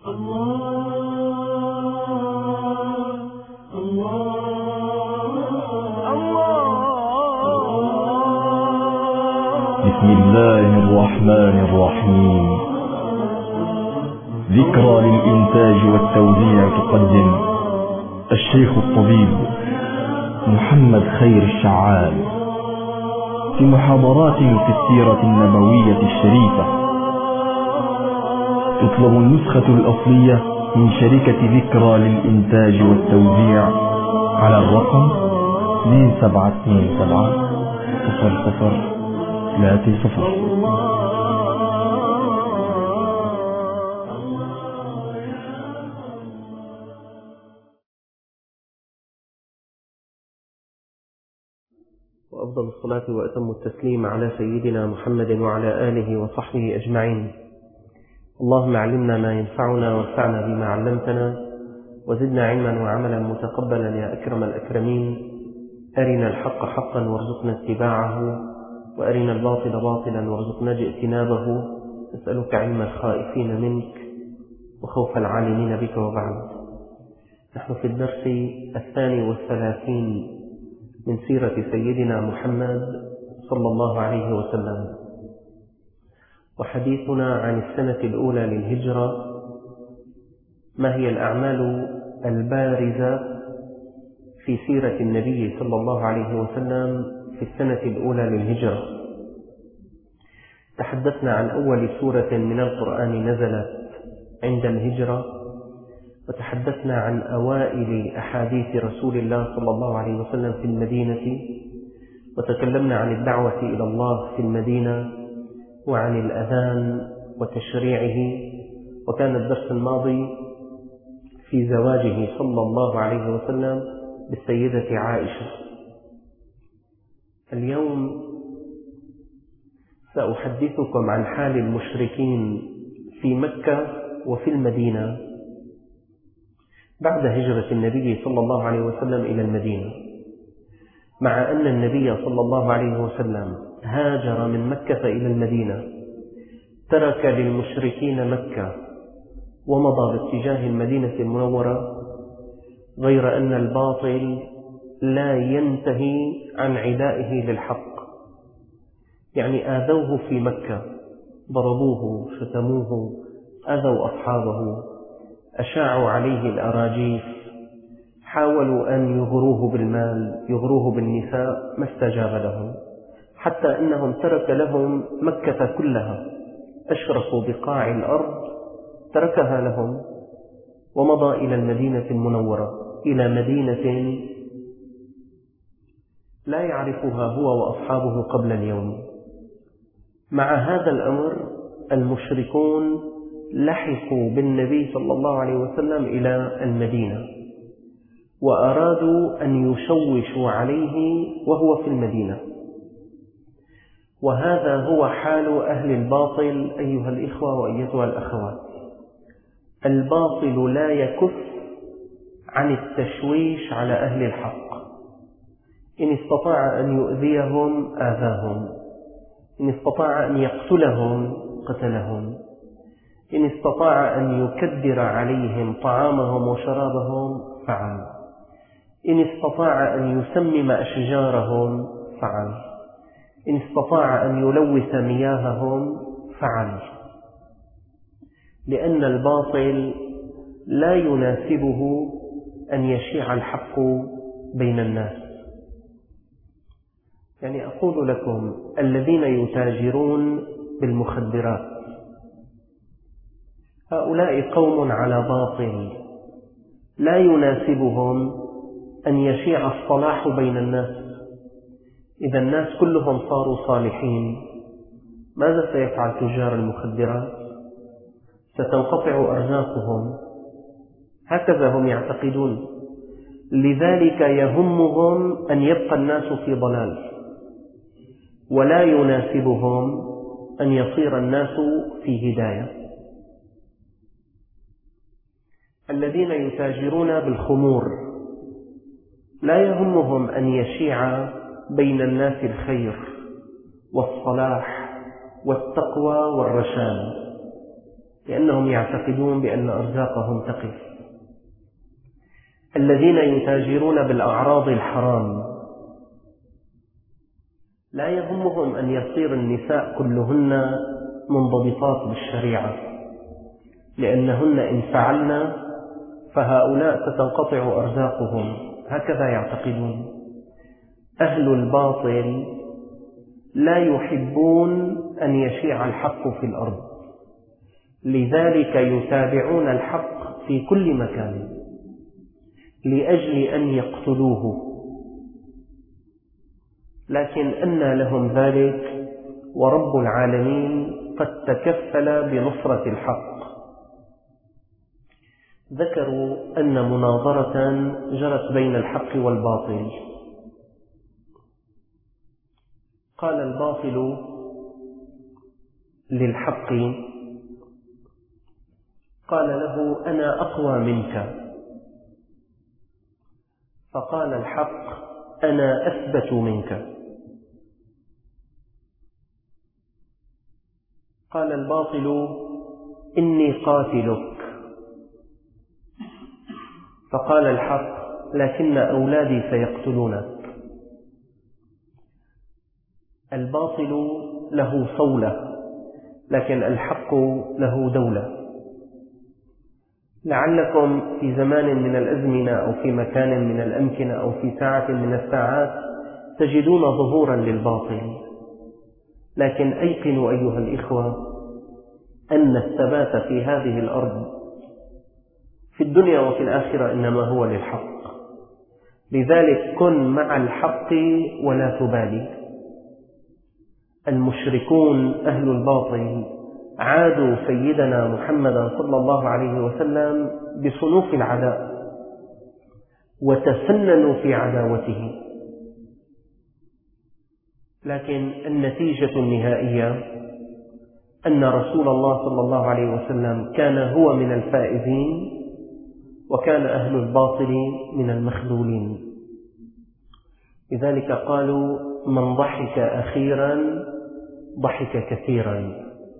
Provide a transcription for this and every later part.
بسم الله الرحمن الرحيم. ذكرى للإنتاج والتوزيع تقدم الشيخ الطبيب محمد خير الشعال في محاضرات في السيرة النبوية الشريفة. تطلب النسخة الأصلية من شركة ذكرى للإنتاج والتوزيع على الرقم 27270030. وأفضل الصلاة وأتم التسليم على سيدنا محمد وعلى آله وصحبه أجمعين. اللهم علمنا ما ينفعنا وانفعنا بما علمتنا وزدنا علما وعملا متقبلا يا أكرم الأكرمين. أرنا الحق حقا وارزقنا اتباعه، وأرنا الباطل باطلا وارزقنا اجتنابه. أسألك علم الخائفين منك وخوف العالمين بك. وبعد، نحن في الدرس 32 من سيرة سيدنا محمد صلى الله عليه وسلم، وحديثنا عن السنة الأولى للهجرة. ما هي الأعمال البارزة في سيرة النبي صلى الله عليه وسلم في السنة الأولى للهجرة؟ تحدثنا عن أول سورة من القرآن نزلت عند الهجرة، وتحدثنا عن أوائل أحاديث رسول الله صلى الله عليه وسلم في المدينة، وتكلمنا عن الدعوة إلى الله في المدينة وعن الأذان وتشريعه. وكان الدرس الماضي في زواجه صلى الله عليه وسلم بالسيدة عائشة. اليوم سأحدثكم عن حال المشركين في مكة وفي المدينة بعد هجرة النبي صلى الله عليه وسلم إلى المدينة. مع أن النبي صلى الله عليه وسلم هاجر من مكة إلى المدينة، ترك للمشركين مكة ومضى باتجاه المدينة المنورة، غير أن الباطل لا ينتهي عن عدائه للحق. يعني آذوه في مكة، ضربوه، شتموه، أذوا أصحابه، أشاعوا عليه الأراجيف، حاولوا أن يغروه بالمال، يغروه بالنساء، ما استجاب لهم، حتى أنهم ترك لهم مكة كلها، أشرف بقاع الأرض تركها لهم ومضى إلى المدينة المنورة، إلى مدينة لا يعرفها هو وأصحابه قبل اليوم. مع هذا الأمر المشركون لحقوا بالنبي صلى الله عليه وسلم إلى المدينة، وأرادوا أن يشوشوا عليه وهو في المدينة. وهذا هو حال أهل الباطل أيها الإخوة وأيتها الأخوات. الباطل لا يكف عن التشويش على أهل الحق. إن استطاع أن يؤذيهم آذاهم، إن استطاع أن يقتلهم قتلهم، إن استطاع أن يكدر عليهم طعامهم وشرابهم فعل، إن استطاع أن يسمم أشجارهم فعل، إن استطاع أن يلوث مياههم فعل. لأن الباطل لا يناسبه أن يشيع الحق بين الناس. يعني أقول لكم، الذين يتاجرون بالمخدرات هؤلاء قوم على باطل، لا يناسبهم أن يشيع الصلاح بين الناس. إذا الناس كلهم صاروا صالحين، ماذا سيفعل تجار المخدرات؟ ستنقطع أرزاقهم، هكذا هم يعتقدون. لذلك يهمهم أن يبقى الناس في ضلال، ولا يناسبهم أن يصير الناس في هداية. الذين يتاجرون بالخمور لا يهمهم أن يشيع بين الناس الخير والصلاح والتقوى والرشاد، لأنهم يعتقدون بأن أرزاقهم تقف. الذين يتاجرون بالأعراض الحرام لا يهمهم أن يصير النساء كلهن منضبطات بالشريعة، لأنهن إن فعلن فهؤلاء ستنقطع أرزاقهم، هكذا يعتقدون. أهل الباطل لا يحبون أن يشيع الحق في الأرض، لذلك يتابعون الحق في كل مكان لأجل أن يقتلوه، لكن أنى لهم ذلك ورب العالمين قد تكفل بنصرة الحق. ذكروا أن مناظرة جرت بين الحق والباطل، قال الباطل للحق، قال له أنا أقوى منك، فقال الحق أنا أثبت منك. قال الباطل إني قاتلك، فقال الحق لكن أولادي سيقتلونك. الباطل له صولة، لكن الحق له دولة. لعلكم في زمان من الأزمنة أو في مكان من الأمكنة أو في ساعة من الساعات تجدون ظهورا للباطل، لكن أيقنوا أيها الإخوة أن الثبات في هذه الأرض في الدنيا وفي الآخرة إنما هو للحق. لذلك كن مع الحق ولا تبالي. المشركون أهل الباطل عادوا سيدنا محمدا صلى الله عليه وسلم بصنوف العداء وتفننوا في عداوته، لكن النتيجة النهائية أن رسول الله صلى الله عليه وسلم كان هو من الفائزين، وكان أهل الباطل من المخذولين. لذلك قالوا من ضحك أخيرا ضحك كثيرا.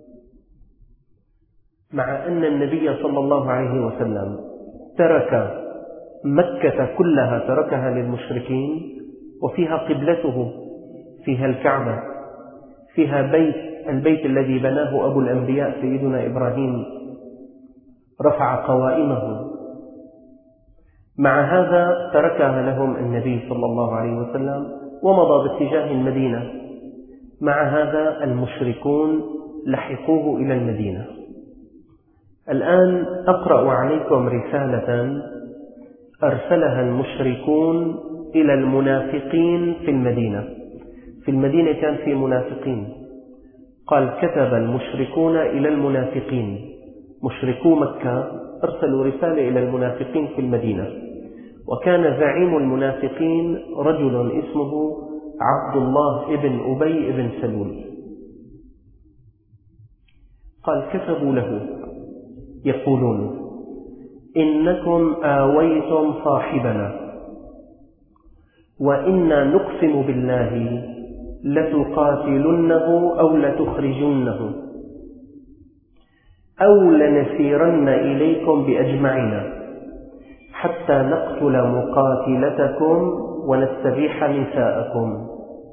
مع أن النبي صلى الله عليه وسلم ترك مكة كلها، تركها للمشركين، وفيها قبلته، فيها الكعبة، فيها البيت الذي بناه أبو الأنبياء سيدنا إبراهيم، رفع قوائمه. مع هذا تركها لهم النبي صلى الله عليه وسلم ومضى باتجاه المدينة. مع هذا المشركون لحقوه إلى المدينة. الآن أقرأ عليكم رسالة أرسلها المشركون إلى المنافقين في المدينة. في المدينة كان في منافقين. قال كتب المشركون إلى المنافقين، مشركو مكة أرسلوا رسالة إلى المنافقين في المدينة، وكان زعيم المنافقين رجل اسمه عبد الله ابن أبي ابن سلول. قال كتبوا له يقولون إنكم آويتم صاحبنا، وإنا نقسم بالله لتقاتلنه أو لتخرجنه أو لنسيرن إليكم بأجمعنا حتى نقتل مقاتلتكم ونستبيح نساءكم.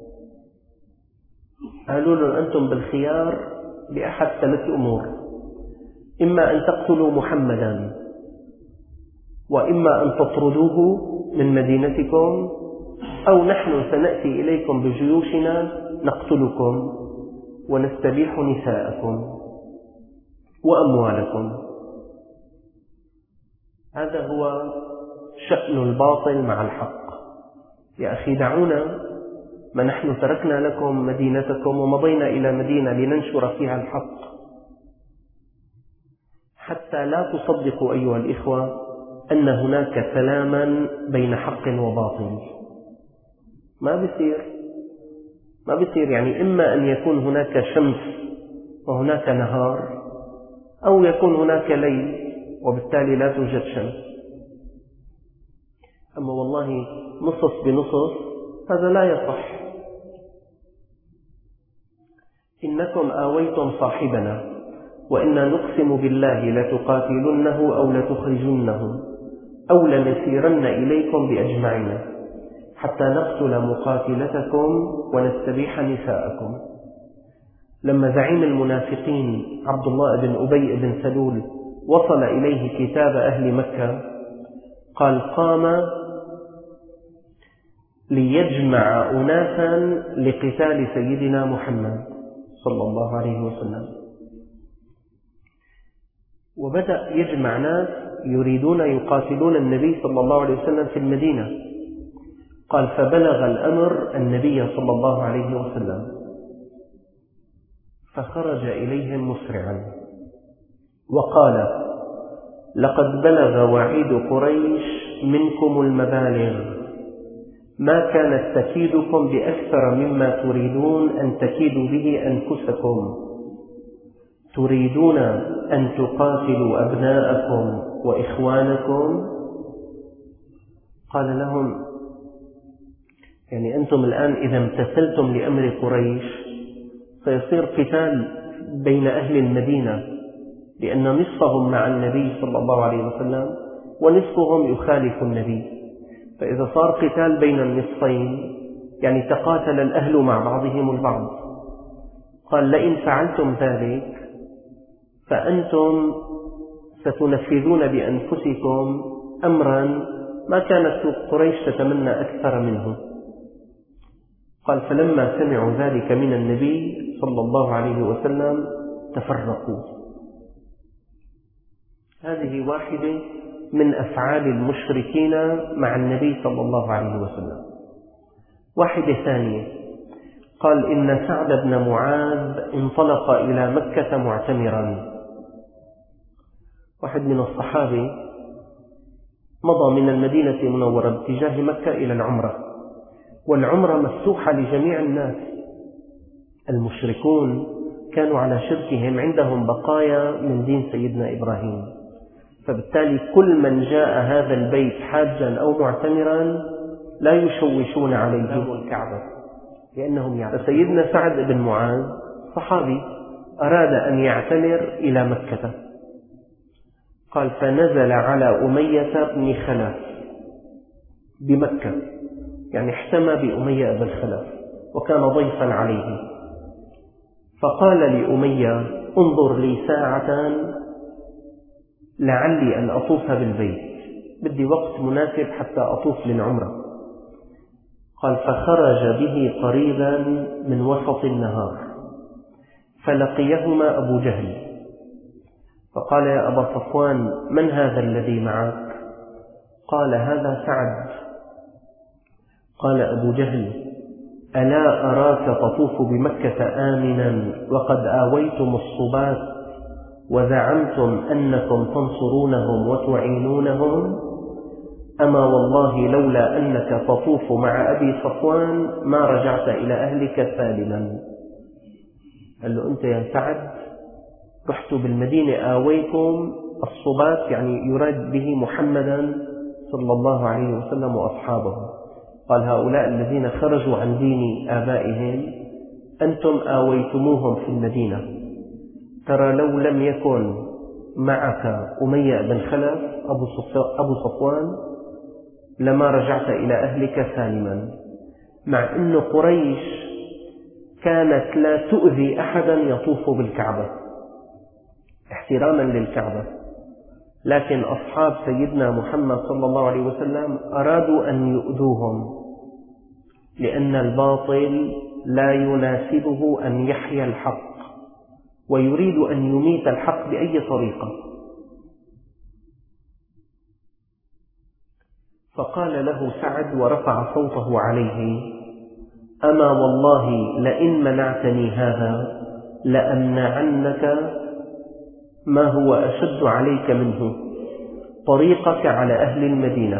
قالوا له أنتم بالخيار بأحد ثلاث أمور: إما أن تقتلوا محمدا، وإما أن تطردوه من مدينتكم، أو نحن سنأتي إليكم بجيوشنا نقتلكم ونستبيح نساءكم وأموالكم. هذا هو شأن الباطل مع الحق. يا أخي دعونا، ما نحن تركنا لكم مدينتكم ومضينا إلى مدينة لننشر فيها الحق. حتى لا تصدقوا أيها الإخوة أن هناك سلاما بين حق وباطل. ما بيصير يعني إما أن يكون هناك شمس وهناك نهار، أو يكون هناك ليل وبالتالي لا توجد شمس. أما والله نصف بنصف هذا لا يصح. إنكم آويتم صاحبنا، وإنا نقسم بالله لتقاتلنه أو لتخرجنه أو لنسيرن إليكم بأجمعنا حتى نقتل مقاتلتكم ونستبيح نساءكم. لما زعيم المنافقين عبد الله بن أبي بن سلول وصل إليه كتاب أهل مكة قال قام ليجمع أناسا لقتال سيدنا محمد صلى الله عليه وسلم، وبدأ يجمع ناس يريدون يقاتلون النبي صلى الله عليه وسلم في المدينة. قال فبلغ الأمر النبي صلى الله عليه وسلم فخرج إليهم مسرعا وقال لقد بلغ وعيد قريش منكم المبالغ، ما كانت تكيدكم بأكثر مما تريدون أن تكيدوا به أنفسكم، تريدون أن تقاتلوا أبناءكم وإخوانكم. قال لهم يعني أنتم الآن إذا امتثلتم لأمر قريش سيصير قتال بين أهل المدينة، لأن نصفهم مع النبي صلى الله عليه وسلم ونصفهم يخالف النبي، فإذا صار قتال بين النصفين يعني تقاتل الأهل مع بعضهم البعض. قال لئن فعلتم ذلك فأنتم ستنفذون بأنفسكم أمرا ما كانت قريش تتمنى أكثر منه. قال فلما سمعوا ذلك من النبي صلى الله عليه وسلم تفرقوا. هذه واحدة من أفعال المشركين مع النبي صلى الله عليه وسلم. واحدة ثانية قال إن سعد بن معاذ انطلق إلى مكة معتمرا. واحد من الصحابة مضى من المدينة المنورة باتجاه مكة إلى العمرة، والعمرة مفتوحة لجميع الناس. المشركون كانوا على شركهم عندهم بقايا من دين سيدنا إبراهيم، فبالتالي كل من جاء هذا البيت حاجا أو معتمرا لا يشوشون عليه الكعبة لأنهم يعرفون. سيدنا سعد بن معاذ صحابي أراد أن يعتمر إلى مكة. قال فنزل على أمية بن خلف بمكة، يعني احتمى بأمية بن خلف وكان ضيفا عليه. فقال لأمية انظر لي ساعة لعلي أن أطوف بالبيت، بدي وقت مناسب حتى أطوف للعمرة. قال فخرج به قريبا من وسط النهار فلقيهما أبو جهل فقال يا أبا صفوان من هذا الذي معك؟ قال هذا سعد. قال أبو جهل ألا أراك تطوف بمكة آمنا وقد آويتم الصبات وزعمتم أنكم تنصرونهم وتعينونهم؟ أما والله لولا أنك تطوف مع أبي صفوان ما رجعت إلى أهلك سالما. قال له أنت يا سعد رحت بالمدينة آويكم الصبات، يعني يراد به محمدا صلى الله عليه وسلم وأصحابه. قال هؤلاء الذين خرجوا عن دين آبائهم أنتم آويتموهم في المدينة، ترى لو لم يكن معك أمية بن خلف أبو صفوان لما رجعت إلى أهلك سالما. مع أن قريش كانت لا تؤذي أحدا يطوف بالكعبة احتراما للكعبة، لكن أصحاب سيدنا محمد صلى الله عليه وسلم أرادوا أن يؤذوهم، لأن الباطل لا يناسبه أن يحيا الحق ويريد أن يميت الحق بأي طريقة. فقال له سعد ورفع صوته عليه أما والله لئن منعتني هذا لأمنعنك ما هو أشد عليك منه، طريقك على أهل المدينة.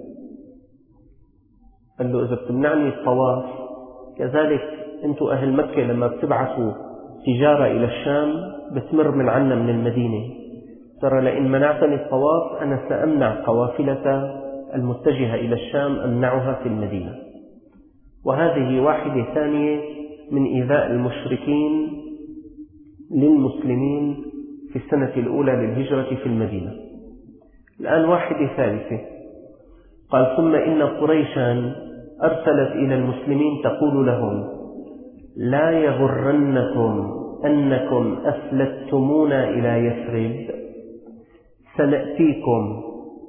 قال له إذا بتمنعني الطواف كذلك أنتم أهل مكة لما بتبعثوا تجارة إلى الشام بتمر من عنا من المدينة، ترى لئن منعتني الطواف أنا سأمنع قوافلة المتجهة إلى الشام أمنعها في المدينة. وهذه واحدة ثانية من إيذاء المشركين للمسلمين في السنة الأولى للهجرة في المدينة. الآن واحدة ثالثة، قال: ثم إن قريشا أرسلت إلى المسلمين تقول لهم: لا يغرنكم أنكم أفلتمونا إلى يثرب، سنأتيكم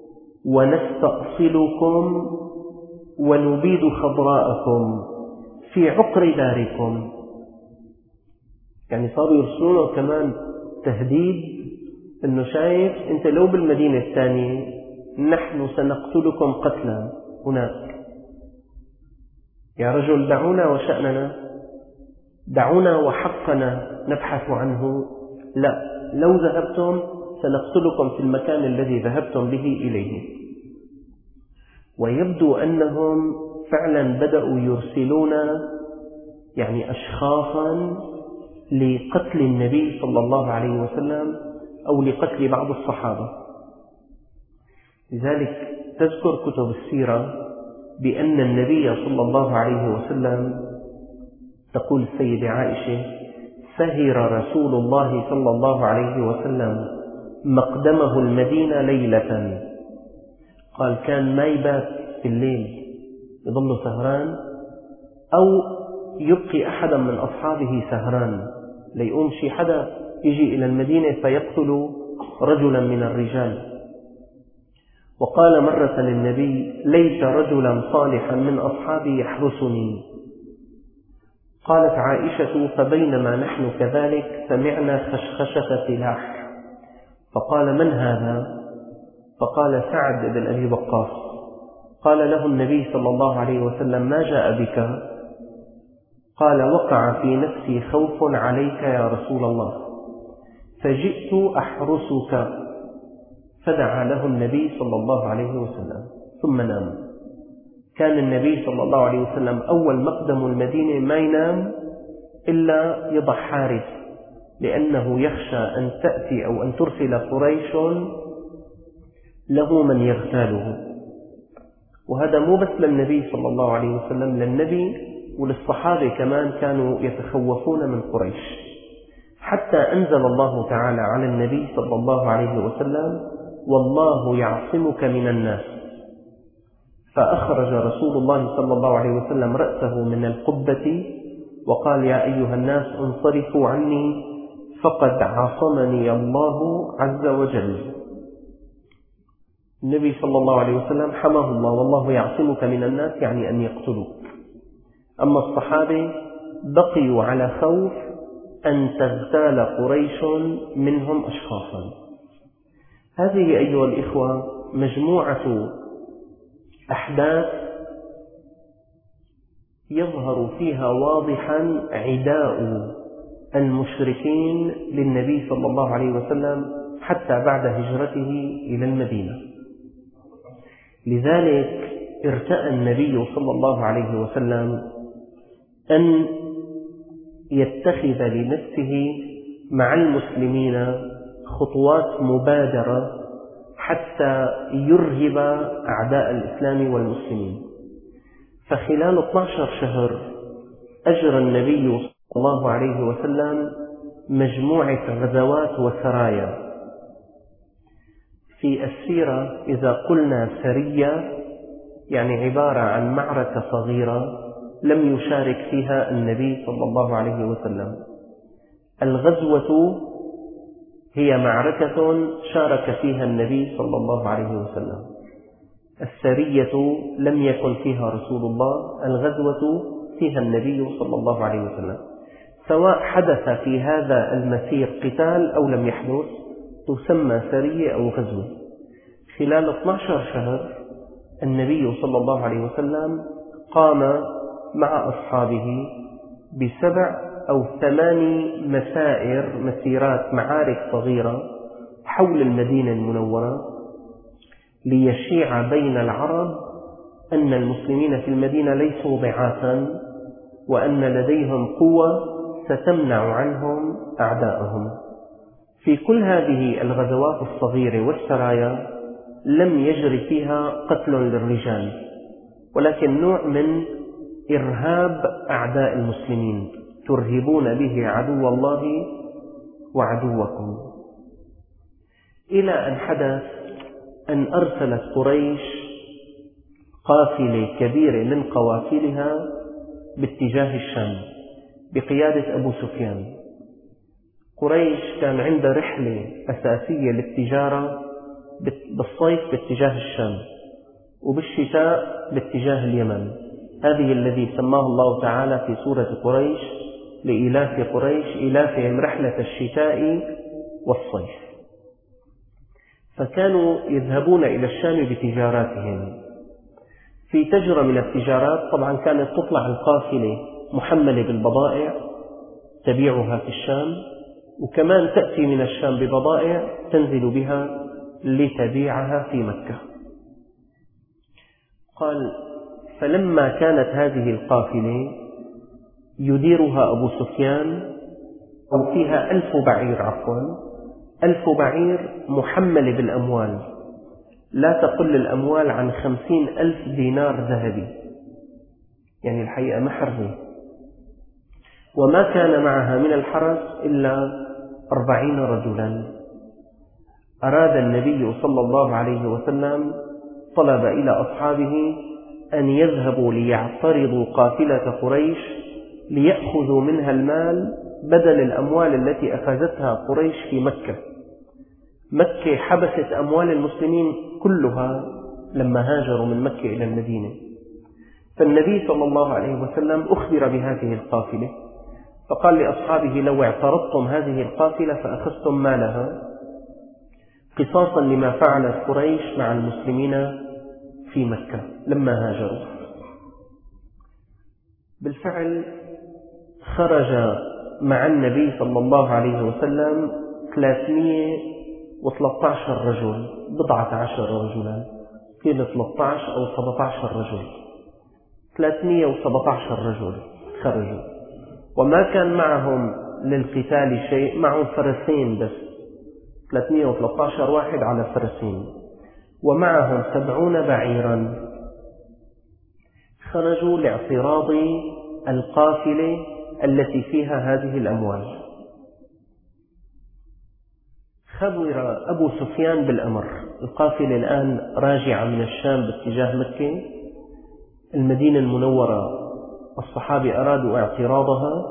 ونستأصلكم ونبيد خضراءكم في عقر داركم. يعني صاروا يرسلونه كمان تهديد، إنه شايف أنت لو بالمدينة الثانية نحن سنقتلكم قتلا هناك. يا رجل دعونا وشأننا، دعونا وحقنا نبحث عنه، لا، لو ذهبتم سنقتلكم في المكان الذي ذهبتم به إليه. ويبدو أنهم فعلا بدأوا يرسلون يعني أشخاصا لقتل النبي صلى الله عليه وسلم أو لقتل بعض الصحابة. لذلك تذكر كتب السيرة بأن النبي صلى الله عليه وسلم، تقول السيدة عائشة: سهر رسول الله صلى الله عليه وسلم مقدمه المدينة ليلة. قال كان ما يبات في الليل، يظل سهران أو يبقي أحدا من أصحابه سهران، ليقوم شي حدا يجي إلى المدينة فيقتل رجلا من الرجال. وقال مرة للنبي: ليس رجلا صالحا من أصحابي يحرسني. قالت عائشة: فبينما نحن كذلك سمعنا خشخشة سلاح، فقال: من هذا؟ فقال: سعد بن أبي وقاص. قال له النبي صلى الله عليه وسلم: ما جاء بك؟ قال: وقع في نفسي خوف عليك يا رسول الله، فجئت أحرسك. فدعا له النبي صلى الله عليه وسلم ثم نام. كان النبي صلى الله عليه وسلم أول مقدم المدينة ما ينام إلا يضع حارس، لأنه يخشى أن تأتي أو أن ترسل قريش له من يغتاله. وهذا مو بس للنبي صلى الله عليه وسلم، للنبي وللصحابة كمان كانوا يتخوفون من قريش، حتى أنزل الله تعالى على النبي صلى الله عليه وسلم: والله يعصمك من الناس. فأخرج رسول الله صلى الله عليه وسلم رأسه من القبة وقال: يا أيها الناس انصرفوا عني فقد عصمني الله عز وجل. النبي صلى الله عليه وسلم حماه الله، والله يعصمك من الناس يعني أن يقتلوك. أما الصحابة بقيوا على خوف أن تغتال قريش منهم أشخاصا. هذه أيها الإخوة مجموعة أحداث يظهر فيها واضحا عداء المشركين للنبي صلى الله عليه وسلم حتى بعد هجرته إلى المدينة. لذلك ارتأى النبي صلى الله عليه وسلم أن يتخذ لنفسه مع المسلمين خطوات مبادرة حتى يرهب أعداء الإسلام والمسلمين. فخلال 12 شهر أجرى النبي صلى الله عليه وسلم مجموعة غزوات وسرايا. في السيرة إذا قلنا سرية يعني عبارة عن معركة صغيرة لم يشارك فيها النبي صلى الله عليه وسلم. الغزوة هي معركة شارك فيها النبي صلى الله عليه وسلم. السرية لم يكن فيها رسول الله، الغزوة فيها النبي صلى الله عليه وسلم. سواء حدث في هذا المسير قتال أو لم يحدث تسمى سرية أو غزوة. خلال 12 شهر النبي صلى الله عليه وسلم قام مع أصحابه ب7 أو 8 مسيرات معارك صغيرة حول المدينة المنورة ليشيع بين العرب أن المسلمين في المدينة ليسوا ضعافا، وأن لديهم قوة ستمنع عنهم أعداءهم. في كل هذه الغزوات الصغيرة والسرايا لم يجري فيها قتل للرجال، ولكن نوع من إرهاب أعداء المسلمين، ترهبون به عدو الله وعدوكم. إلى أن حدث أن أرسلت قريش قافلة كبيرة من قوافلها باتجاه الشام بقيادة أبو سفيان. قريش كان عندها رحلة أساسية للتجارة بالصيف باتجاه الشام وبالشتاء باتجاه اليمن. هذه الذي سماه الله تعالى في سورة قريش لإيلاف قريش إيلافهم رحلة الشتاء والصيف. فكانوا يذهبون إلى الشام بتجاراتهم. في تجرة من التجارات طبعا كانت تطلع القافلة محملة بالبضائع تبيعها في الشام، وكمان تأتي من الشام ببضائع تنزل بها لتبيعها في مكة. قال: فلما كانت هذه القافلة يديرها أبو سفيان أو فيها 1000 بعير 1000 بعير محملة بالأموال، لا تقل الأموال عن 50,000 دينار ذهبي، يعني الحقيقة محرزة. وما كان معها من الحرس إلا 40 رجلا. أراد النبي صلى الله عليه وسلم طلب إلى أصحابه أن يذهبوا ليعترضوا قافلة قريش ليأخذوا منها المال بدل الأموال التي أخذتها قريش في مكة. مكة حبست أموال المسلمين كلها لما هاجروا من مكة إلى المدينة. فالنبي صلى الله عليه وسلم أخبر بهذه القافلة فقال لأصحابه: لو اعترضتم هذه القافلة فأخذتم مالها قصاصا لما فعلت قريش مع المسلمين في مكة لما هاجروا. بالفعل خرج مع النبي صلى الله عليه وسلم 313 رجل، 14 رجلا، قيل 13 أو 17 رجل، 317 رجل خرجوا. وما كان معهم للقتال شيء، معهم فرسين بس، 313 واحد على فرسين، ومعهم 70 بعيرا. خرجوا لاعتراض القافلة التي فيها هذه الأموال. خبر أبو سفيان بالأمر. القافلة الآن راجعة من الشام باتجاه مكة، المدينة المنورة، الصحابة أرادوا اعتراضها.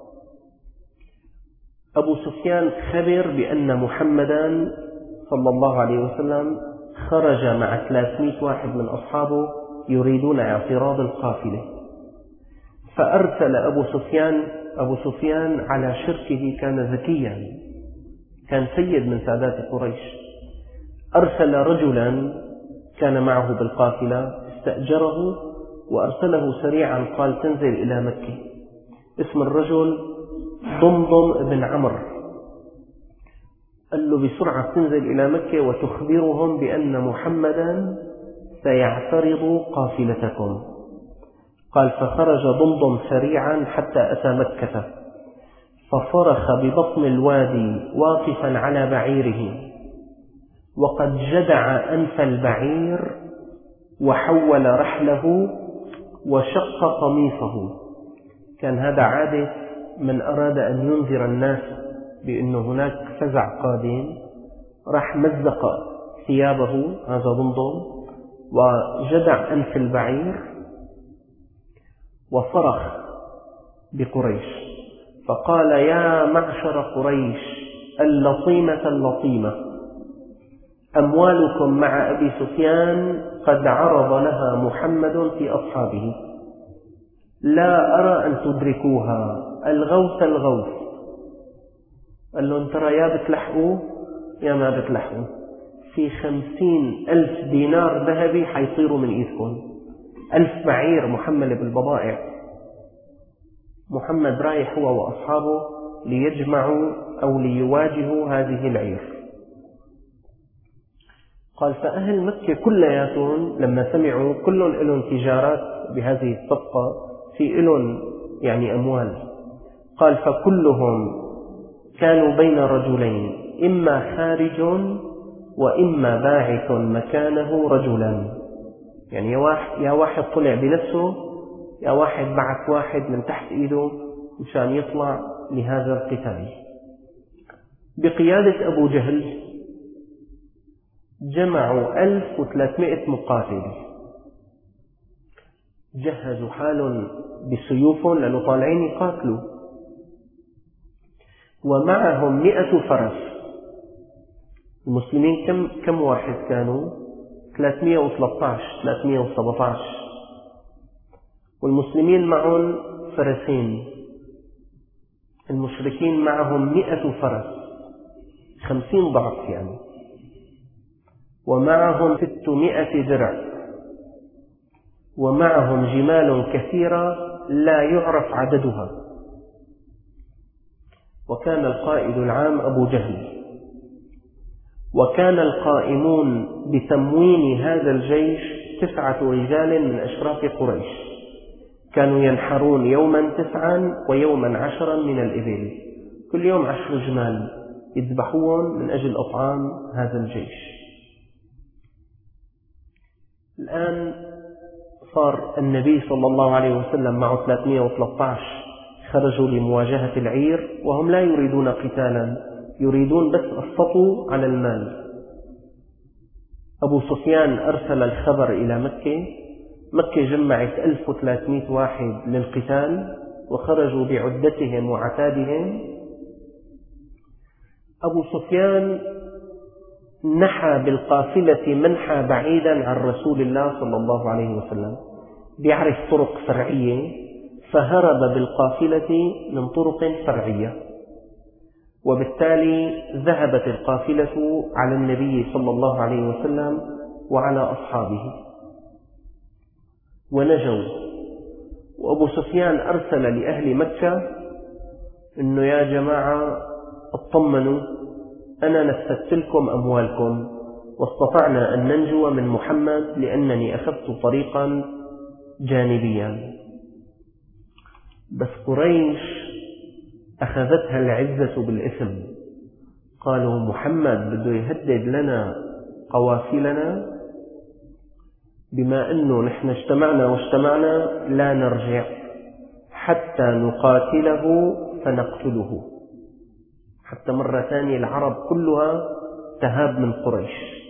أبو سفيان خبر بأن محمدا صلى الله عليه وسلم خرج مع 300 واحد من أصحابه يريدون اعتراض القافلة. فأرسل أبو سفيان على شركه، كان ذكيا، كان سيد من سادات قريش، أرسل رجلا كان معه بالقافلة استأجره وأرسله سريعا، قال: تنزل إلى مكة. اسم الرجل ضمضم بن عمرو. قال له: بسرعة تنزل إلى مكة وتخبرهم بأن محمدا سيعترض قافلتكم. قال: فخرج ضمضم سريعا حتى أتى مكة، فصرخ ببطن الوادي واقفا على بعيره، وقد جدع أنف البعير وحول رحله وشق قميصه. كان هذا عادة من أراد أن ينذر الناس بأن هناك فزع قادم، راح مزق ثيابه هذا ضمضم وجدع أنف البعير وصرخ بقريش، فقال: يا معشر قريش اللطيمة اللطيمة، أموالكم مع أبي سفيان قد عرض لها محمد في أصحابه، لا أرى أن تدركوها، الغوث الغوث. قال لهم: ترى يا بتلحقوا يا ما بتلحقوا، في 50,000 دينار ذهبي حيطيروا من إيدكم، 1000 بعير محملة بالبضائع. محمد رايح هو وأصحابه ليجمعوا أو ليواجهوا هذه العير. قال: فأهل مكة كلياتهم لما سمعوا، كلهم لهم تجارات بهذه الصفقة، في لهم يعني أموال. قال: فكلهم كانوا بين رجلين، إما خارج وإما باعث مكانه رجلا، يعني يا واحد طلع بنفسه، يا واحد بعث واحد من تحت إيده مشان يطلع لهذا القتال. بقيادة أبو جهل جمعوا 1300 مقاتل، جهزوا حالهم بسيوفهم لأنه طالعين يقاتلوا، ومعهم 100 فرس. المسلمين كم واحد كانوا؟ 313 317، والمسلمين معهم فرسين، المشركين معهم 100 فرس، 50 ضعف يعني، ومعهم 600 درع، ومعهم جمال كثيرة لا يعرف عددها. وكان القائد العام أبو جهل، وكان القائمون بتموين هذا الجيش 9 رجال من أشراف قريش، كانوا ينحرون يوما 9 ويوما 10 من الإبل، كل يوم 10 جمال يذبحون من أجل أطعام هذا الجيش. الآن صار النبي صلى الله عليه وسلم معه 313 خرجوا لمواجهة العير، وهم لا يريدون قتالا، يريدون بس السطو على المال. أبو سفيان أرسل الخبر إلى مكة، مكة جمعت 1300 واحد للقتال، وخرجوا بعدتهم وعتادهم. أبو سفيان نحى بالقافلة منحى بعيدا عن رسول الله صلى الله عليه وسلم، بيعرف طرق فرعية، فهرب بالقافلة من طرق فرعية، وبالتالي ذهبت القافلة على النبي صلى الله عليه وسلم وعلى أصحابه ونجوا. وأبو سفيان أرسل لأهل مكة إنه يا جماعة اطمنوا، أنا نفذت لكم أموالكم واستطعنا أن ننجو من محمد لأنني أخذت طريقا جانبيا. بس قريش أخذتها العزة بالإثم، قالوا محمد بده يهدد لنا قوافلنا، بما أنه نحن اجتمعنا لا نرجع حتى نقاتله فنقتله. حتى مرة ثانية العرب كلها تهاب من قريش.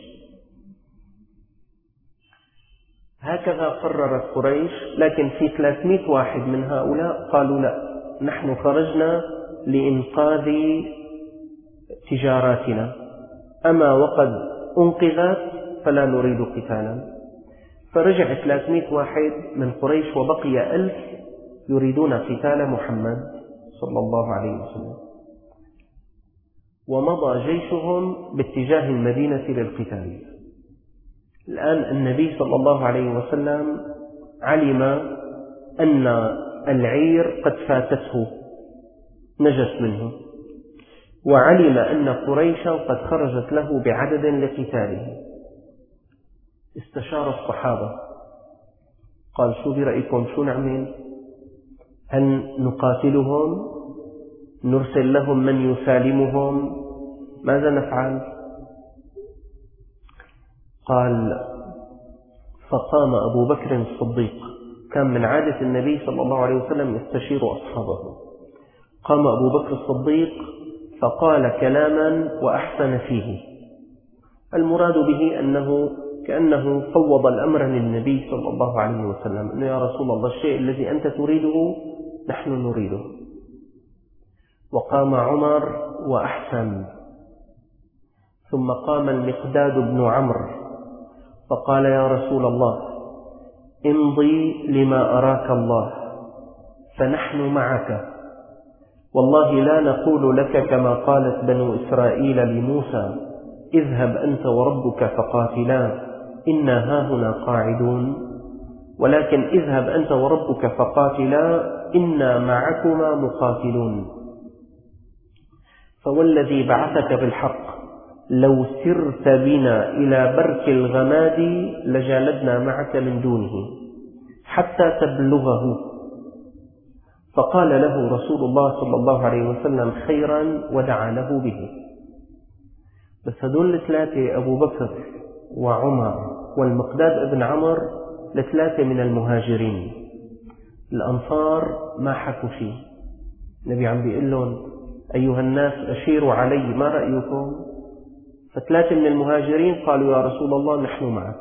هكذا قررت قريش، لكن في 300 واحد من هؤلاء قالوا لا، نحن خرجنا لإنقاذ تجاراتنا، أما وقد أنقذت فلا نريد قتالا. فرجع 300 واحد من قريش، وبقي 1000 يريدون قتال محمد صلى الله عليه وسلم، ومضى جيشهم باتجاه المدينة للقتال. الآن النبي صلى الله عليه وسلم علم أن العير قد فاتته، نجت منه، وعلم أن قريشا قد خرجت له بعدد لقتاله. استشار الصحابة، قال شو برأيكم، شو نعمل؟ هل نقاتلهم؟ نرسل لهم من يسالمهم؟ ماذا نفعل؟ قال فقام أبو بكر الصديق، كان من عادة النبي صلى الله عليه وسلم يستشير أصحابه. قام أبو بكر الصديق فقال كلاما وأحسن فيه، المراد به أنه كأنه فوض الأمر للنبي صلى الله عليه وسلم، أنه يا رسول الله الشيء الذي أنت تريده نحن نريده. وقام عمر وأحسن، ثم قام المقداد بن عمرو فقال يا رسول الله امضي لما أراك الله فنحن معك، والله لا نقول لك كما قالت بنو إسرائيل لموسى اذهب أنت وربك فقاتلا إنا هاهنا قاعدون، ولكن اذهب أنت وربك فقاتلا إنا معكما مقاتلون. فوالذي بعثك بالحق لو سرت بنا إلى برك الغماد لجالدنا معك من دونه حتى تبلغه. فقال له رسول الله صلى الله عليه وسلم خيرا ودعا له به. بس هدول الثلاثة أبو بكر وعمر والمقداد ابن عمرو الثلاثة من المهاجرين، الأنصار ما حكوا شيء. النبي عم بيقول لهم أيها الناس أشيروا علي، ما رأيكم؟ فثلاثة من المهاجرين قالوا: يا رسول الله نحن معك.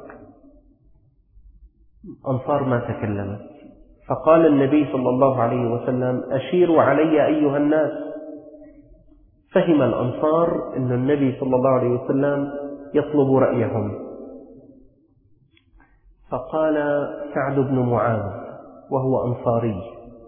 أنصار ما تكلمت. فقال النبي صلى الله عليه وسلم: أشيروا علي أيها الناس. فهم الأنصار أن النبي صلى الله عليه وسلم يطلب رأيهم. فقال سعد بن معاذ وهو أنصاري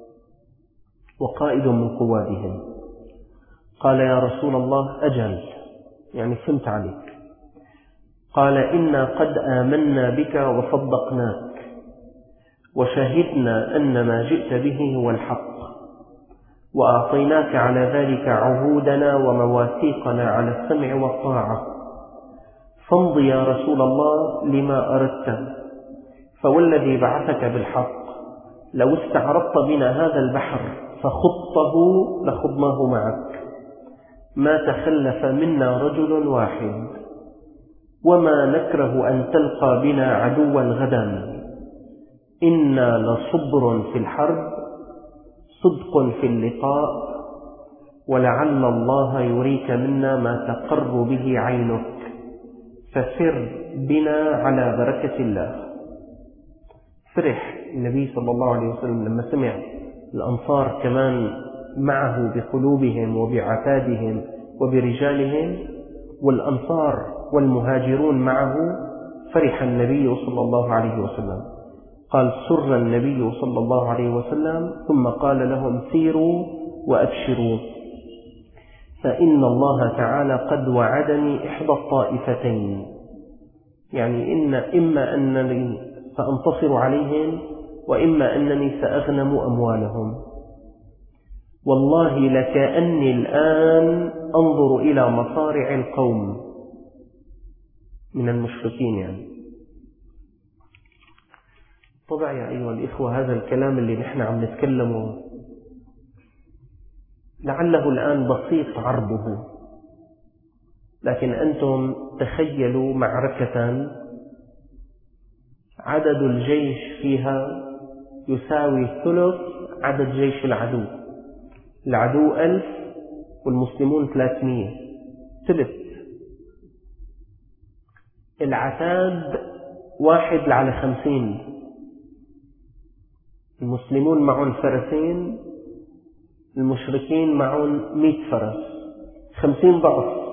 وقائد من قوادهم، قال: يا رسول الله أجل، يعني فهمت عليك. قال: إنا قد آمنا بك وصدقناك وشهدنا أن ما جئت به هو الحق، وأعطيناك على ذلك عهودنا ومواثيقنا على السمع والطاعة، فامض يا رسول الله لما أردت، فوالذي بعثك بالحق لو استعرضت بنا هذا البحر فخضته لخضناه معك، ما تخلف منا رجل واحد، وما نكره أن تلقى بنا عدوا غدا، إنا لصبر في الحرب صدق في اللقاء، ولعل الله يريك منا ما تقر به عينك، فسر بنا على بركة الله. فرح النبي صلى الله عليه وسلم لما سمع الأنصار كمان معه بقلوبهم وبعتادهم وبرجالهم، والأنصار والمهاجرون معه. فرح النبي صلى الله عليه وسلم، قال: سر النبي صلى الله عليه وسلم، ثم قال لهم: سيروا وأبشروا، فإن الله تعالى قد وعدني إحدى الطائفتين، يعني إما أنني سأنتصر عليهم وإما أنني سأغنم أموالهم. والله لكأني الآن أنظر إلى مصارع القوم من المشركين. يعني طبعا يا أيها الإخوة هذا الكلام اللي نحن عم نتكلمه لعله الآن بسيط عرضه، لكن أنتم تخيلوا معركة عدد الجيش فيها يساوي ثلث عدد جيش العدو. العدو 1000 والمسلمون 300، ثلث. العتاد 1/50. المسلمون معهم فرسين، المشركين معهم 100 فرس، 50 ضعف.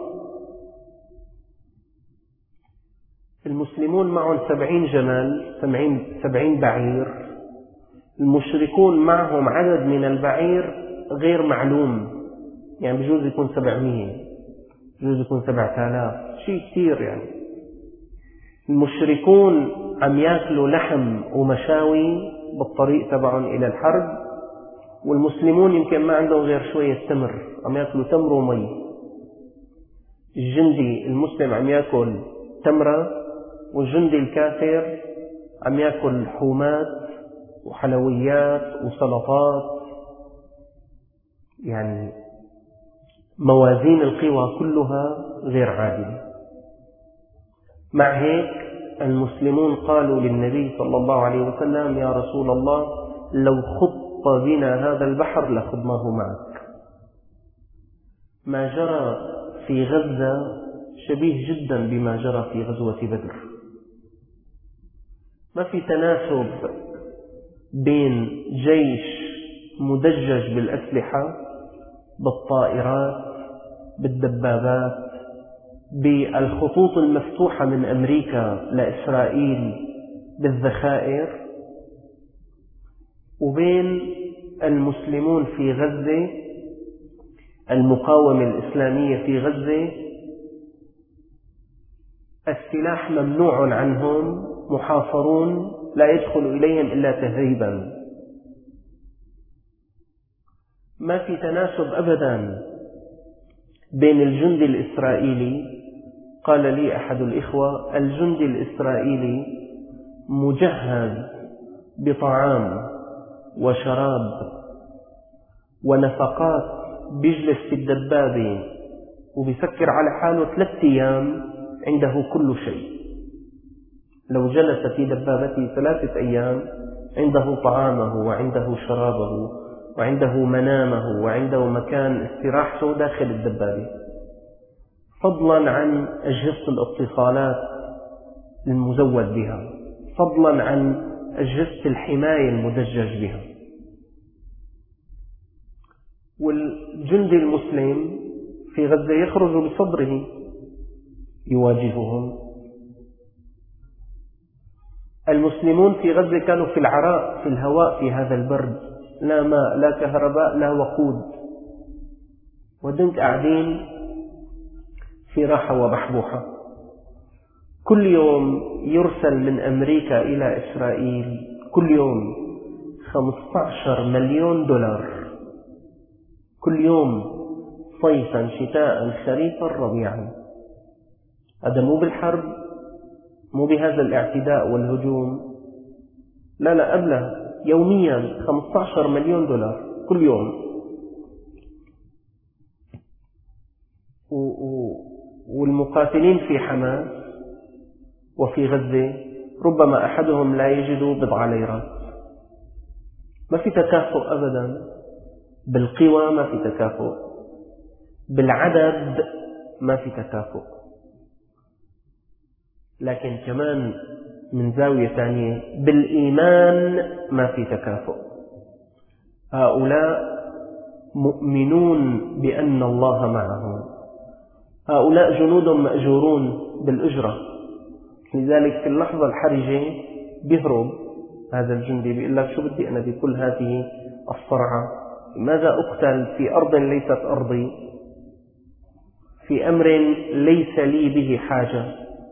المسلمون معهم 70 جمل، 70 بعير، المشركون معهم عدد من البعير غير معلوم، يعني بجوز يكون 700، بجوز يكون 7000، شيء كثير. يعني المشركون عم ياكلوا لحم ومشاوي بالطريق تبعهم إلى الحرب، والمسلمون يمكن ما عندهم غير شوية تمر، عم ياكلوا تمر ومي. الجندي المسلم عم ياكل تمرة، والجندي الكافر عم ياكل حومات وحلويات وسلطات. يعني موازين القوى كلها غير عادلة. مع هيك المسلمون قالوا للنبي صلى الله عليه وسلم: يا رسول الله لو خضت بنا هذا البحر لخضناه معك. ما جرى في غزة شبيه جدا بما جرى في غزوة بدر. ما في تناسب بين جيش مدجج بالأسلحة، بالطائرات، بالدبابات، بالخطوط المفتوحة من أمريكا لإسرائيل بالذخائر، وبين المسلمون في غزة، المقاومة الإسلامية في غزة، السلاح ممنوع عنهم، محاصرون، لا يدخل إليهم إلا تهريبا. ما في تناسب أبدا بين الجندي الإسرائيلي. قال لي أحد الإخوة: الجندي الإسرائيلي مجهز بطعام وشراب ونفقات، بيجلس في الدبابة وبيفكر على حاله 3 أيام عنده كل شيء. لو جلس في دبابته 3 أيام عنده طعامه وعنده شرابه وعنده منامه وعنده مكان استراحته داخل الدبابة. فضلا عن أجهزة الاتصالات المزود بها، فضلا عن أجهزة الحماية المدجج بها. والجندي المسلم في غزة يخرج بصدره يواجههم. المسلمون في غزة كانوا في العراء، في الهواء، في هذا البرد، لا ماء لا كهرباء لا وقود، ودنك قاعدين في راحة وبحبوحة. كل يوم يرسل من أمريكا إلى إسرائيل كل يوم 15 مليون دولار، كل يوم، صيفا شتاء خريفا ربيعا. هذا مو بالحرب، مو بهذا الاعتداء والهجوم، لا قبله، يوميا 15 مليون دولار كل يوم. والمقاتلين في حماس وفي غزة ربما أحدهم لا يجد بضع ليرات. ما في تكافؤ أبدا، بالقوى ما في تكافؤ، بالعدد ما في تكافؤ. لكن كمان من زاوية ثانية بالإيمان ما في تكافؤ. هؤلاء مؤمنون بأن الله معهم، هؤلاء جنود مأجورون بالأجرة. لذلك في اللحظة الحرجة بيهرب هذا الجندي، بيقول لك شو بدي أنا بكل هذه الصرعة؟ ماذا أقتل في أرض ليست أرضي، في أمر ليس لي به حاجة؟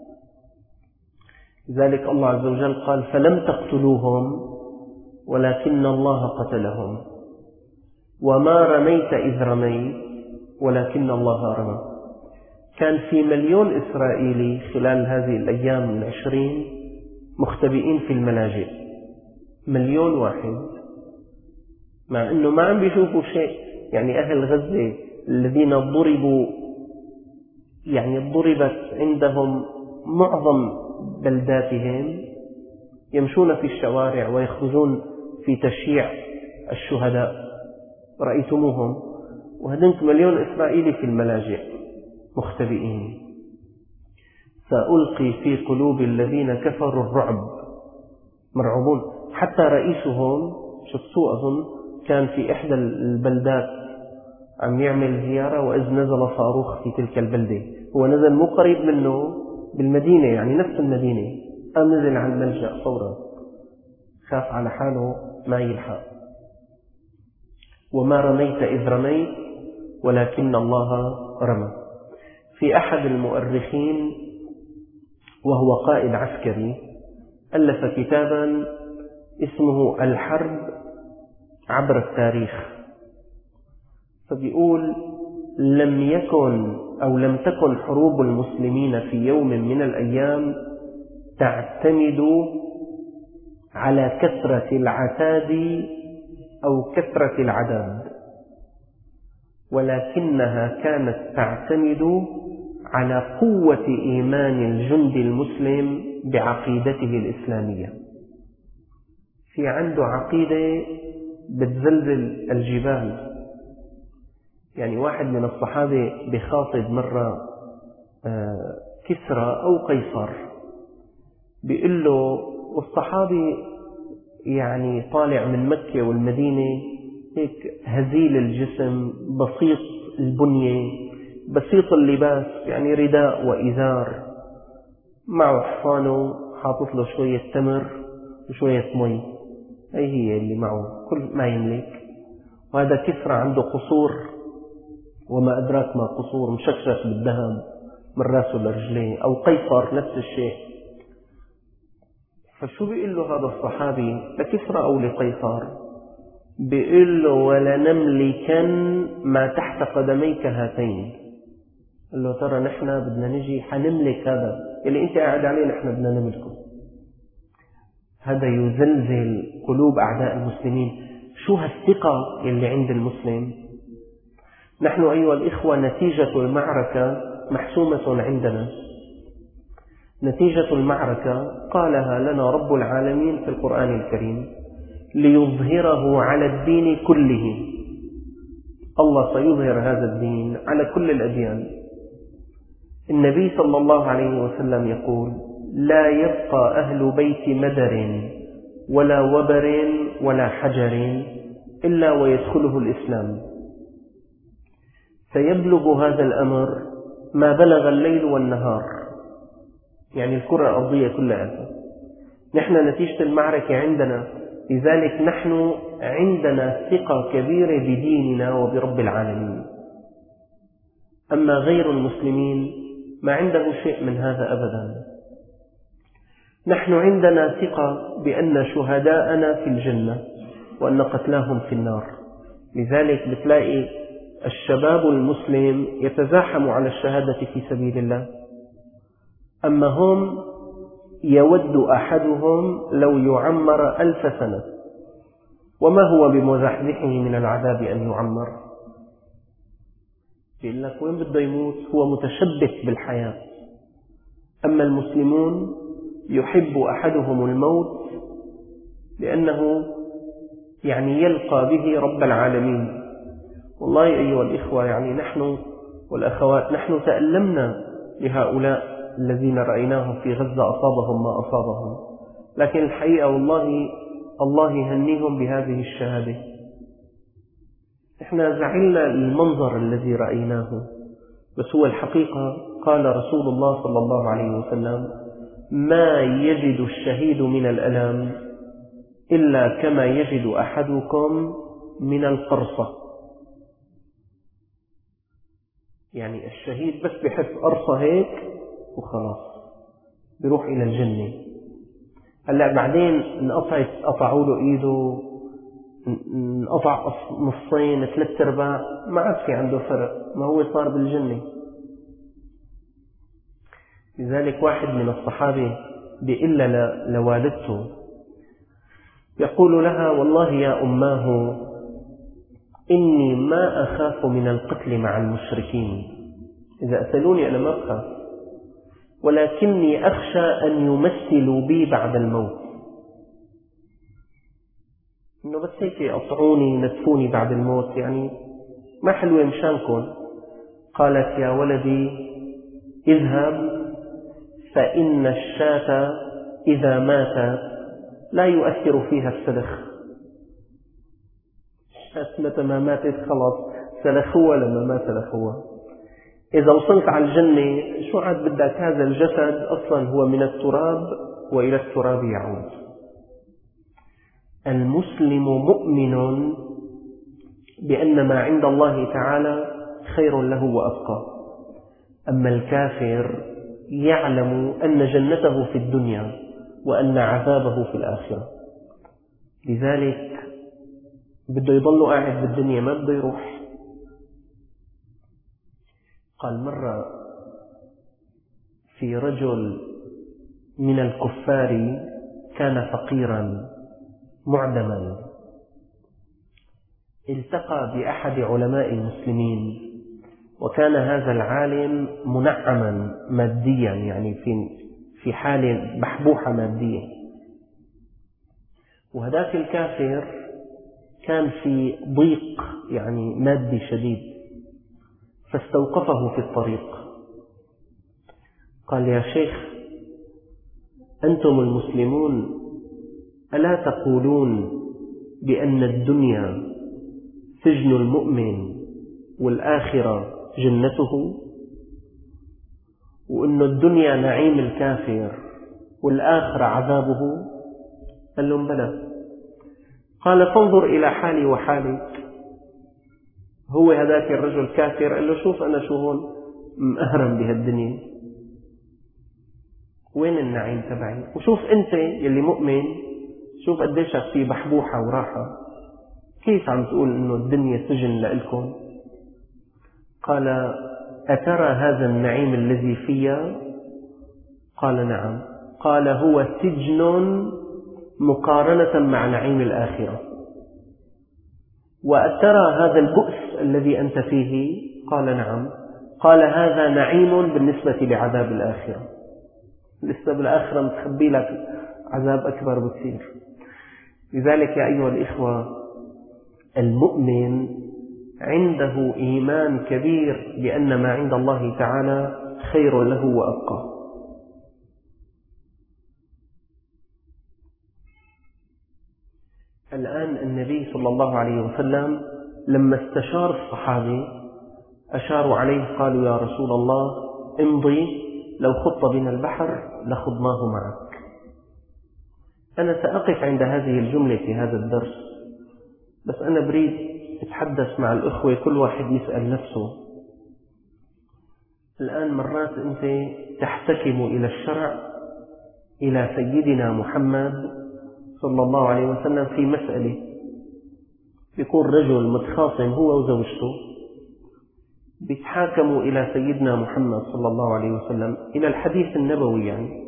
لذلك الله عز وجل قال فلم تقتلوهم ولكن الله قتلهم وما رميت إذ رميت ولكن الله رمى. كان في 1,000,000 إسرائيلي خلال هذه الأيام 20 مختبئين في الملاجئ، 1,000,000 واحد، مع أنه ما عم بيشوفوا شيء. يعني أهل غزة الذين ضربوا، يعني ضربت عندهم معظم بلداتهم، يمشون في الشوارع ويخرجون في تشييع الشهداء، رأيتموهم. وهدنك 1,000,000 إسرائيلي في الملاجئ مختبئين. سألقي في قلوب الذين كفروا الرعب، مرعوبون. حتى رئيسهم شفتوه أظن كان في إحدى البلدات عم يعمل زيارة، وإذ نزل صاروخ في تلك البلدة. هو نزل مو قريب منه بالمدينة، يعني نفس المدينة، قام نزل على الملجأ فورا، خاف على حاله ما يلحق. وما رميت إذ رميت ولكن الله رمى. في أحد المؤرخين وهو قائد عسكري ألف كتابا اسمه الحرب عبر التاريخ، فبيقول لم تكن حروب المسلمين في يوم من الأيام تعتمد على كثرة العتاد أو كثرة العدد، ولكنها كانت تعتمد على قوة إيمان الجند المسلم بعقيدته الإسلامية. في عنده عقيدة بتزلزل الجبال. يعني واحد من الصحابة بخاطب مرة كسرى أو قيصر، بيقول له، والصحابي يعني طالع من مكة والمدينة هيك هزيل الجسم، بسيط البنية، بسيط اللباس، يعني رداء وإزار، معه حصانه، حاطط له شوية تمر وشوية مي، هي اللي معه كل ما يملك. وهذا كسرى عنده قصور، وما أدراك ما قصور، مشكشك بالذهب من راسه لرجليه. أو قيصر نفس الشيء. فشو بيقول له هذا الصحابي لكسرى أو لقيصر؟ بيقول له ولنملكن ما تحت قدميك هاتين. قال له ترى نحن بدنا نجي حنملك هذا اللي انت قاعد عليه، نحن بدنا نملكه. هذا يزلزل قلوب أعداء المسلمين. شو هالثقة اللي عند المسلم؟ نحن أيها الإخوة نتيجة المعركة محسومة عندنا. نتيجة المعركة قالها لنا رب العالمين في القرآن الكريم: ليظهره على الدين كله. الله سيظهر هذا الدين على كل الأديان. النبي صلى الله عليه وسلم يقول: لا يبقى أهل بيت مدر ولا وبر ولا حجر إلا ويدخله الإسلام. سيبلغ هذا الأمر ما بلغ الليل والنهار، يعني الكرة الأرضية كلها. نحن نتيجة المعركة عندنا، لذلك نحن عندنا ثقة كبيرة بديننا وبرب العالمين. أما غير المسلمين ما عنده شيء من هذا أبدا. نحن عندنا ثقة بأن شهداءنا في الجنة وأن قتلاهم في النار. لذلك بتلاقي الشباب المسلم يتزاحم على الشهادة في سبيل الله، أما هم يود أحدهم لو يعمر 1000 سنة وما هو بمزحزحه من العذاب أن يعمر. يقول لك وين بده يموت؟ هو متشبث بالحياة. أما المسلمون يحب أحدهم الموت لأنه يعني يلقى به رب العالمين. والله أيها الإخوة، نحن والأخوات نحن تألمنا لهؤلاء الذين رأيناهم في غزة أصابهم ما أصابهم، لكن الحقيقة والله الله يهنيهم بهذه الشهادة. احنا زعلنا المنظر الذي رأيناه، بس هو الحقيقة قال رسول الله صلى الله عليه وسلم: ما يجد الشهيد من الألم إلا كما يجد أحدكم من القرصة. يعني الشهيد بس بحس قرصة هيك وخلاص بيروح إلى الجنة. هلأ بعدين قطعوا له إيده، انقطع نصين 3/4، ما عاد في عنده فرق، ما هو صار بالجنة. لذلك واحد من الصحابة بيقول لوالدته، يقول لها: والله يا أماه إني ما أخاف من القتل مع المشركين، إذا أسألوني أنا ما أخاف، ولكني أخشى أن يمثلوا بي بعد الموت، إنه بس هيك يقطعوني نتفوني بعد الموت، يعني ما حلوة مشانكم. قالت: يا ولدي اذهب، فإن الشاة إذا ماتت لا يؤثر فيها السلخ. الشاة متى ما ماتت خلاص سلخوها، لما ما سلخوها. إذا وصلت على الجنة شو عاد بدك؟ هذا الجسد أصلا هو من التراب وإلى التراب يعود. المسلم مؤمن بأن ما عند الله تعالى خير له وأبقى. أما الكافر يعلم أن جنته في الدنيا وأن عذابه في الآخرة، لذلك بده يضل قاعد بالدنيا، ما بده يروح. قال مرة في رجل من الكفار كان فقيرا معدما، التقى بأحد علماء المسلمين، وكان هذا العالم منعما ماديا، يعني في حالة بحبوحة مادية، وهذاك الكافر كان في ضيق يعني مادي شديد، فاستوقفه في الطريق. قال: يا شيخ، أنتم المسلمون ألا تقولون بأن الدنيا سجن المؤمن والآخرة جنته، وأن الدنيا نعيم الكافر والآخرة عذابه؟ قال لهم: بلى. قال: فانظر إلى حالي وحالك. هو هذاك الرجل كافر، قال له: شوف أنا شو هون مأهرم بهالدنيا، وين النعيم تبعي؟ وشوف أنت يلي مؤمن، شوف قديشك في بحبوحة وراحة، كيف عم تقول إنه الدنيا سجن لإلكم؟ قال: أترى هذا النعيم الذي فيها؟ قال: نعم. قال: هو سجن مقارنة مع نعيم الآخرة. وأترى هذا البؤس الذي أنت فيه؟ قال: نعم. قال: هذا نعيم بالنسبة لعذاب الآخرة، لسه بالآخرة متخبي لك عذاب أكبر بكثير. لذلك يا أيها الإخوة، المؤمن عنده إيمان كبير بأن ما عند الله تعالى خير له وأبقى. الآن النبي صلى الله عليه وسلم لما استشار الصحابة أشاروا عليه قالوا يا رسول الله امضي، لو خط بنا البحر لخضناه معك. أنا سأقف عند هذه الجملة في هذا الدرس، بس أنا بريد أتحدث مع الأخوة كل واحد يسأل نفسه. الآن مرات أنت تحتكم إلى الشرع، إلى سيدنا محمد صلى الله عليه وسلم في مسألة، يكون رجل متخاصم هو وزوجته بيتحاكموا إلى سيدنا محمد صلى الله عليه وسلم، إلى الحديث النبوي يعني.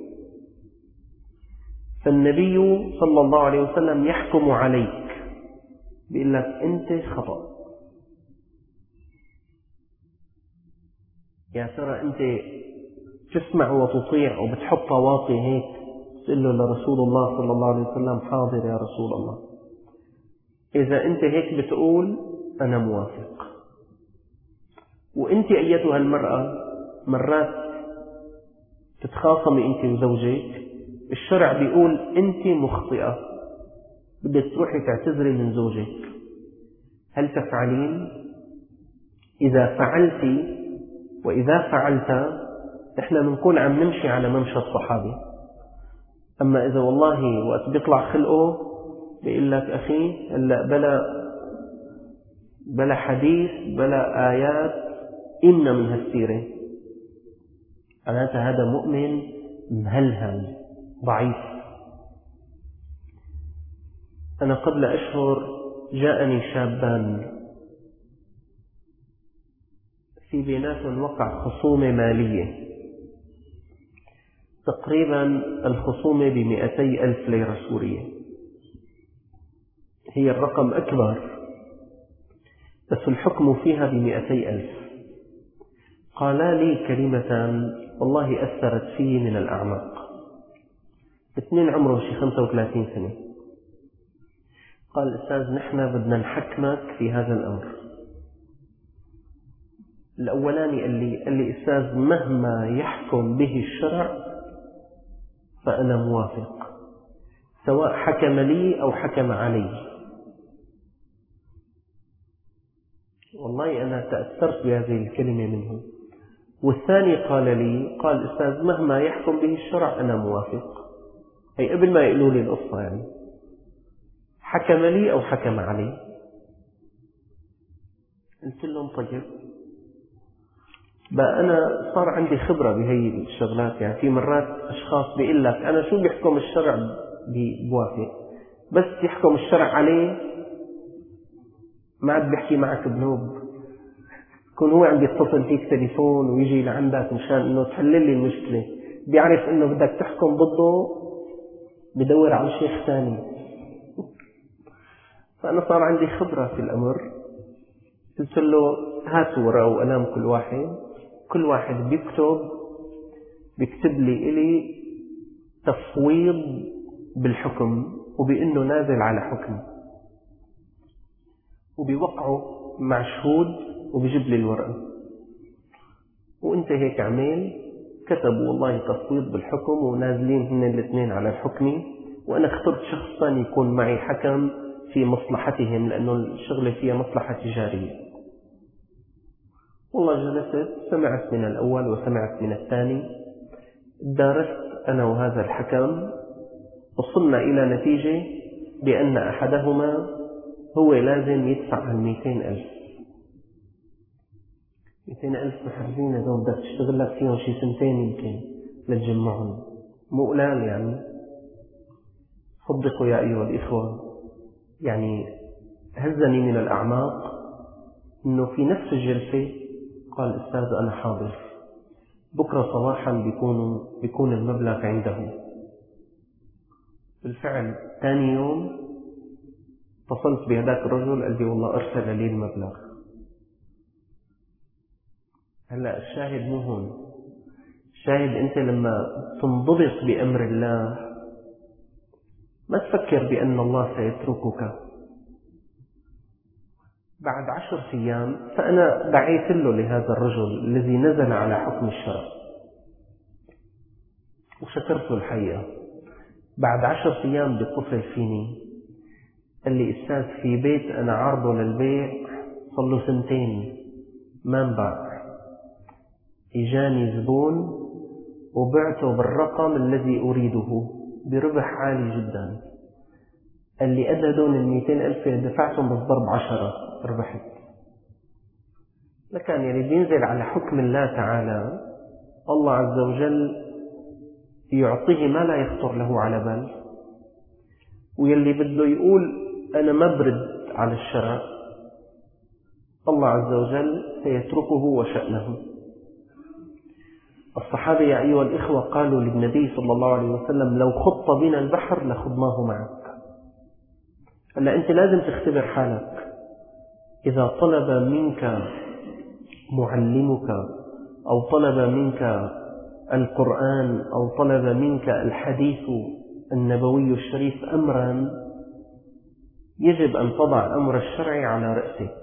فالنبي صلى الله عليه وسلم يحكم عليك، بيقول لك أنت خطأ. يا ترى أنت تسمع وتطيع وبتحط واطي هيك تقول له لرسول الله صلى الله عليه وسلم حاضر يا رسول الله؟ إذا أنت هيك بتقول أنا موافق. وأنت أيتها المرأة مرات تتخاصمي أنت وزوجك، الشرع بيقول أنت مخطئة، بدك تروحي تعتذري من زوجك، هل تفعلين؟ إذا فعلت وإذا فعلت إحنا بنكون عم نمشي على ممشى الصحابة. أما إذا والله وقت بيطلع خلقه بيقول لك أخي هلا بلا حديث بلا آيات إن من هالسيرة، معناتها هذا مؤمن مهلهل ضعيف. أنا قبل أشهر جاءني شابان في بيناتهم وقع خصومة مالية، تقريبا الخصومة ب200,000 ليرة سورية، هي الرقم أكبر بس الحكم فيها ب200,000. قال لي كلمة والله أثرت في من الأعماق. اثنين عمره شي 35 سنة. قال أستاذ نحن بدنا نحكمك في هذا الأمر. الأولاني قال لي أستاذ مهما يحكم به الشرع فأنا موافق، سواء حكم لي أو حكم علي. والله أنا تأثرت بهذه الكلمة منه. والثاني قال أستاذ مهما يحكم به الشرع أنا موافق. أي قبل ما يقولوا لي القصة يعني حكم لي أو حكم علي. قلت لهم طيب بقى أنا صار عندي خبرة بهي الشغلات. يعني في مرات أشخاص بيقول لك أنا شو بيحكم الشرع بوافق، بس يحكم الشرع عليه ما عاد بيحكي معك بنوب. يكون هو عم يتصل فيك تليفون ويجي لعندك مشان إنه تحلل لي المشكلة، بيعرف إنه بدك تحكم ضده بدور على شيخ ثاني. فأنا صار عندي خبرة في الأمر. قلت له هاتوا ورقة وقلم كل واحد بيكتب لي إلي تفويض بالحكم وبأنه نازل على حكم، وبيوقعوا مع شهود وبيجيب لي الورقة. وانت هيك عمل كتبوا والله تفويض بالحكم ونازلين هن الاثنين على الحكم، وأنا اخترت شخص ثاني يكون معي حكم في مصلحتهم لأنه الشغلة فيها مصلحة تجارية. والله جلست سمعت من الأول وسمعت من الثاني، دارست أنا وهذا الحكم، وصلنا إلى نتيجة بأن أحدهما هو لازم يدفع 200,000. 200,000 محرزين إذا بدك تشتغل لك فيهم شي 2 يمكن لتجمعهم، مو قلال يعني. صدقوا يا أيها الإخوة، يعني هزني من الأعماق إنه في نفس الجلسة قال أستاذ أنا حاضر، بكرة صباحا بيكون المبلغ عنده. بالفعل ثاني يوم اتصلت بهذاك الرجل قال لي والله أرسل لي المبلغ. هلأ الشاهد مو هون، الشاهد أنت لما تنضبط بأمر الله ما تفكر بأن الله سيتركك. بعد 10 أيام فأنا دعيت له لهذا الرجل الذي نزل على حكم الشرع، وشكرته الحقيقة. بعد 10 أيام بيتصل فيني قال لي أستاذ في بيت أنا عارضه للبيع صار له 2 سنين ما انباع، إجاني زبون وبعته بالرقم الذي أريده بربح عالي جدا. قال لي هدول 200,000 اللي دفعتهم بس ضرب 10 ربحت. لكن يعني بينزل على حكم الله تعالى، الله عز وجل يعطيه ما لا يخطر له على بال، ويلي بده يقول أنا ما برد على الشرع الله عز وجل سيتركه وشأنه. الصحابة يا أيها الإخوة قالوا للنبي صلى الله عليه وسلم لو خضت بنا البحر لخضناه معك. هلا أنت لازم تختبر حالك، إذا طلب منك معلمك أو طلب منك القرآن أو طلب منك الحديث النبوي الشريف أمرا، يجب أن تضع أمر الشرع على رأسك.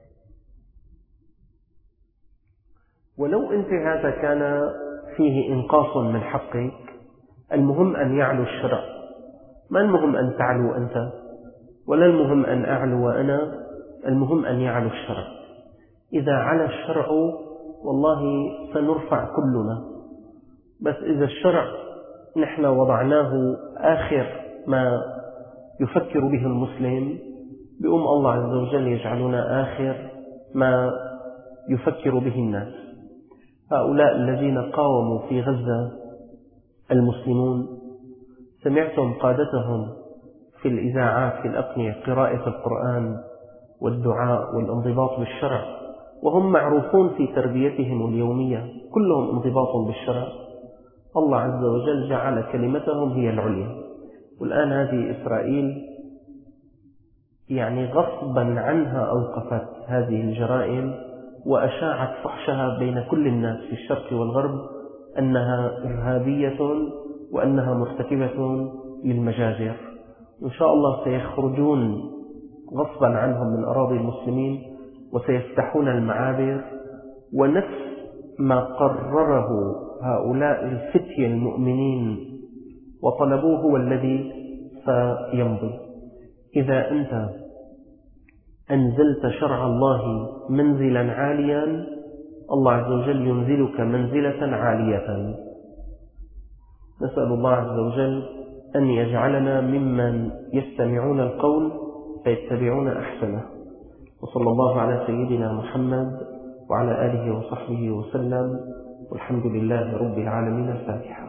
ولو أنت هذا كان فيه إنقاص من حقك، المهم أن يعلو الشرع، ما المهم أن تعلو أنت ولا المهم أن أعلو أنا، المهم أن يعلو الشرع. إذا على الشرع والله سنرفع كلنا، بس إذا الشرع نحن وضعناه آخر ما يفكر به المسلم، بأم الله عز وجل يجعلنا آخر ما يفكر به الناس. هؤلاء الذين قاوموا في غزة المسلمون، سمعتم قادتهم في الإذاعات في الأقنية قراءة القرآن والدعاء والانضباط بالشرع، وهم معروفون في تربيتهم اليومية كلهم انضباط بالشرع. الله عز وجل جعل كلمتهم هي العليا. والآن هذه إسرائيل يعني غصبا عنها أوقفت هذه الجرائم وأشاعت فحشها بين كل الناس في الشرق والغرب أنها إرهابية وأنها مرتكبة للمجازر. إن شاء الله سيخرجون غصبا عنهم من أراضي المسلمين وسيفتحون المعابر، ونفس ما قرره هؤلاء الفتية المؤمنين وطلبوه هو الذي سيمضي. إذا أنت أنزلت شرع الله منزلا عاليا، الله عز وجل ينزلك منزلة عالية. نسأل الله عز وجل أن يجعلنا ممن يستمعون القول فيتبعون أحسنه. وصلى الله على سيدنا محمد وعلى آله وصحبه وسلم، والحمد لله رب العالمين. الفاتحة.